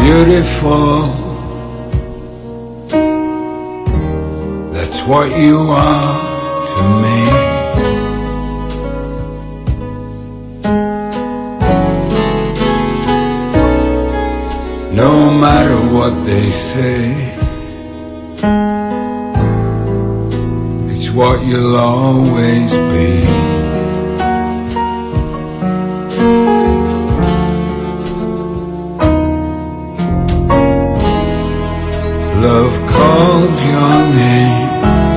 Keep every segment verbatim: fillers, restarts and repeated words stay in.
beautiful. That's what you are to me. No matter what they say, it's what you'll always be. Love calls your name,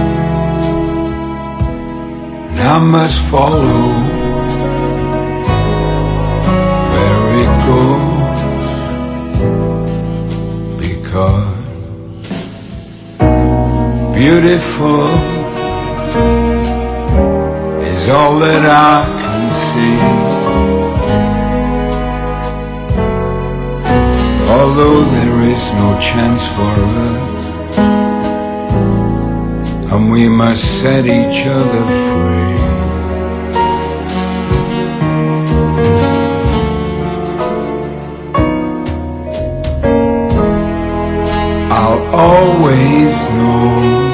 and I must follow where it goes, because beautiful is all that I can see. Although there is no chance for us, and we must set each other free. I'll always know,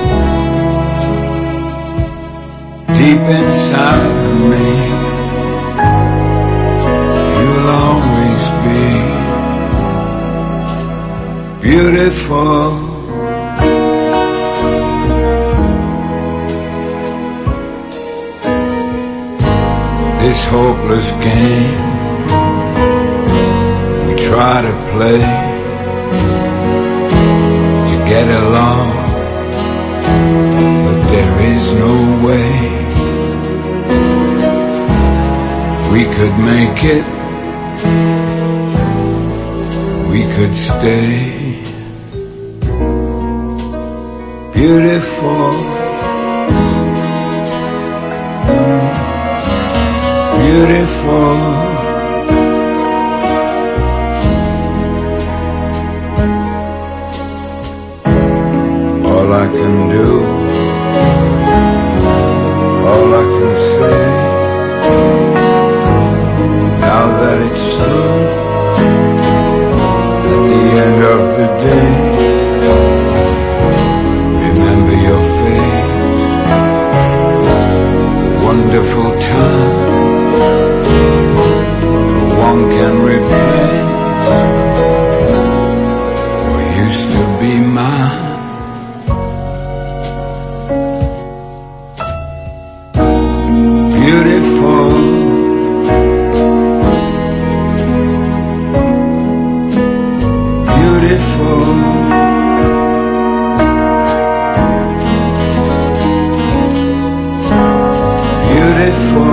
deep inside of me, you'll always be beautiful. This hopeless game we try to play to get along, but there is no way we could make it, we could stay beautiful, beautiful. All I can do, all I can say, now that it's through, at the end of the day, remember your face, the wonderful time no one can replace, what used to be mine. Beautiful, beautiful, beautiful.